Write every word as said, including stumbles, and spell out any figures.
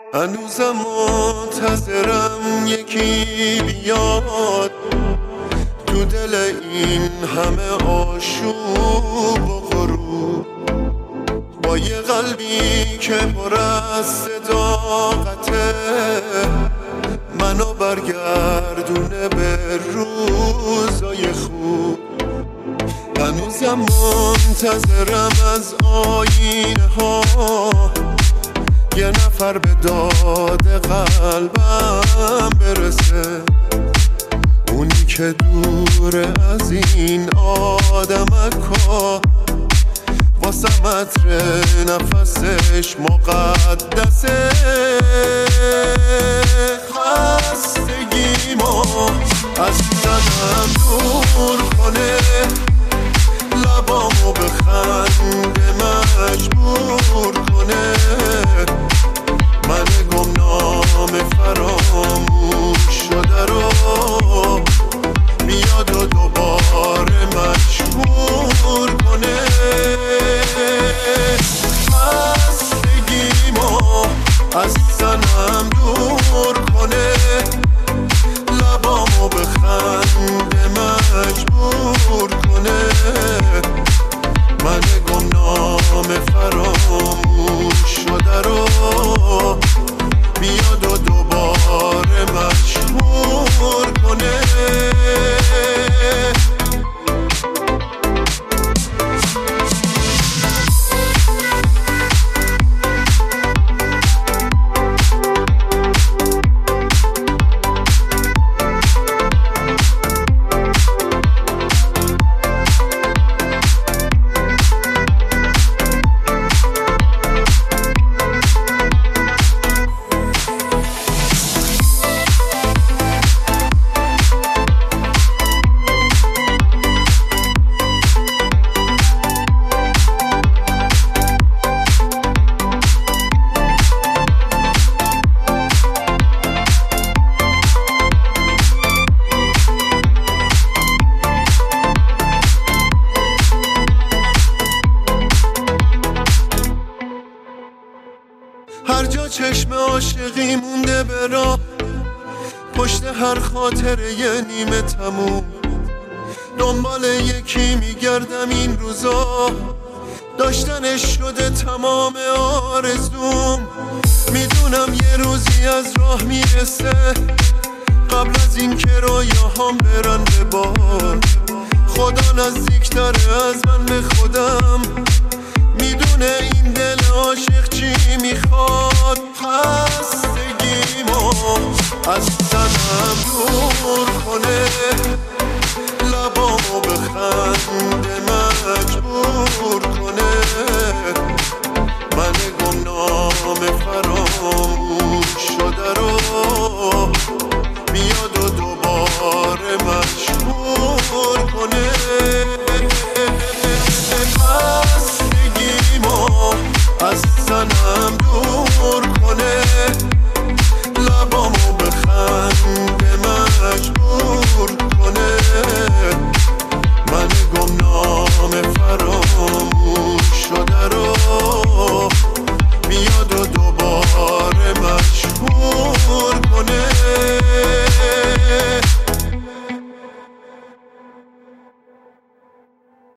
هنوزم منتظرم یکی بیاد تو دل این همه آشوب و غروب، با یه قلبی که پر از صداقته منو برگردونه به روزای خوب. هنوزم منتظرم از آینه ها یه نفر به داد قلبم برسه، اونی که دوره از این آدمکا واسه متر نفسش مقدسه. خستگیمو از زنم دور کنه، لبامو به خنده مجبور کنه، من گمنام فراموش شده رو بیاد و دوباره مجبور کنه. خستگیمو از زنم دور کنه، لبامو به خنده مجبور کنه، من گمنام فراموش شده رو بیاد و دوباره مجبور کنه. هر جا چشم عاشقی مونده به راه، پشت هر خاطره یه نیمه تموم، دنبال یکی میگردم این روزا، داشتنش شده تمام آرزوم. میدونم یه روزی از راه میرسه، قبل از این که رویاهام برن به باد، خدا نزدیکتره از من به خودم، میدونه این دل عاشق چی میخواد.